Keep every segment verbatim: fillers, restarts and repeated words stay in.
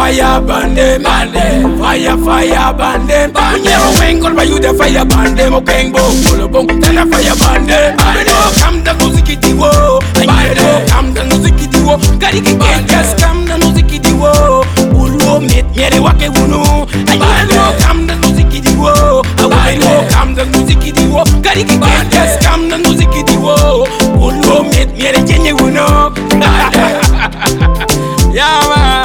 fire burn them, burn them. Fire, fire burn them. When you wing on by you the fire burn them. Okay, boom, pull up, boom, then the fire burn them. I know come the music it wo. I know come the music it wo. Gari ki just come the music it wo. Ulu met mere wake wunu. I know come the music it wo. I know come the music it wo. Gari ki just come the music it wo. Ulu met mere jenye wunu. Yeah man.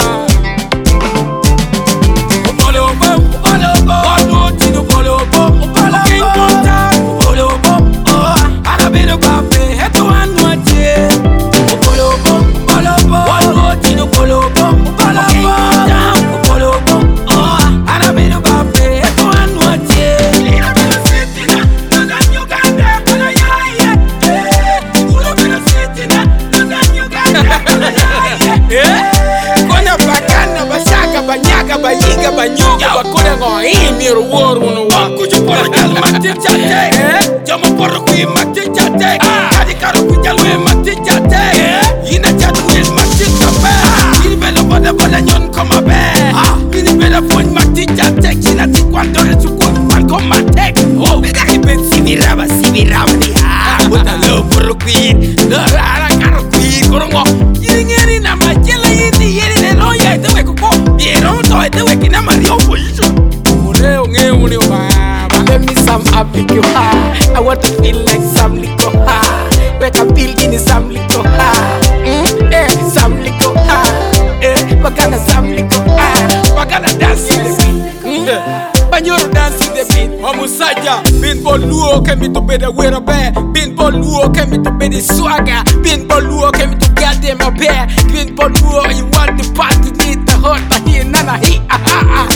Bayiga banyuga bakora ngo imiro woro no wakujo por gal mate chate jamo por ku mate chate kadi karo ku jalwe mate chate ina chatu es mate kape ini belo boda boda nyon koma be ini belo fon mate chate kina ti quando re su ku man koma tek oh be da ben simiraba simiraba di ha boda lo por ku do ara karo ku korongo ini ngeri na majela ini yeri ne no ya te ko ko yero to te we kina mario position ule nge ule baba let me some abigo ha I want to feel like some liquor ha wake up feel in some liquor ha mm eh some liquor ha eh bagana some liquor ha bagana dance in the beat banyoro dance in the beat omusaja bin boluo kemi to be the wear bear bin boluo kemi to be the swagger bin boluo kemi to get them a bear bin boluo you want the party need the hot here nana he ah ah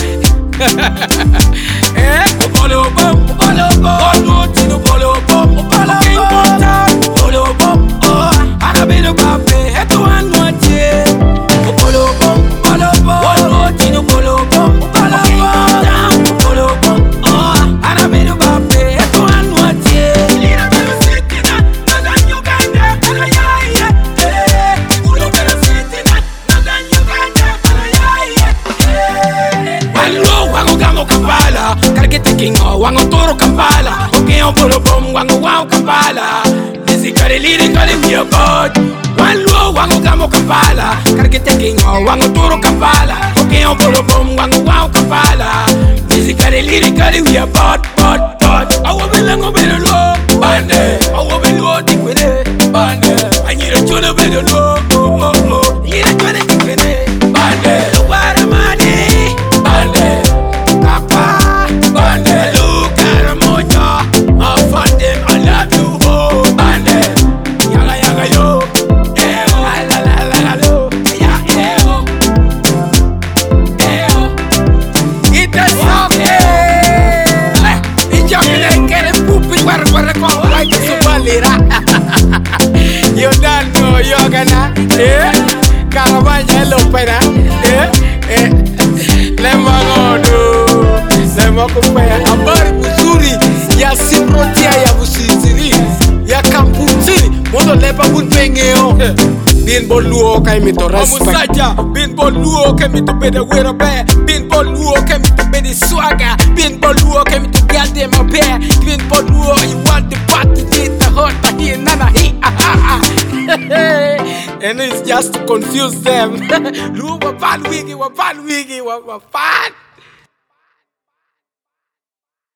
eh bolo bom bolo bom bolo tino bolo bom bolo bom bolo bom oh ana bino babe heto anu aje bolo bom bolo bom bolo tino bolo bom bolo bom bolo bom oh ana bino babe heto anu aje lira belo sitina naga nyuganda ala yaya eh ulo belo sitina naga nyuganda ala yaya eh wallo wango gamo Kampala kargete kingo wango toro Kampala okay on bolo bom wango wow Kampala Kare leading kare we about one low wango gamo Kampala kargete kingo wango toro Kampala okay on bolo bom wango wow Kampala music kare leading kare we about but but awo belango belolo bande awo belo dikwene bande anyira chono belolo oh oh oh yira chone dikwene bande lo wara mane bande papa bande lo karamoja afande I love you oh bande yaga yaga yo eh oh la la la la lo ya eh oh eh oh it is okay inja kele kele pupi war war ko like subalira you don't know yoga na eh caravana lo pera eh eh lemogodo lemokupe habari mzuri ya simrotia ya busiziri ya kamputiri modo leba bunpengeo bin boluo kai mito respect omusaja bin boluo kai mito bede wera be bin boluo kai mito bede swagger bin boluo kai mito get them up here bin boluo you want the party need the hot here nana he ah ah and it's just to confuse them lu wa pan wigi wa pan wigi wa wa pan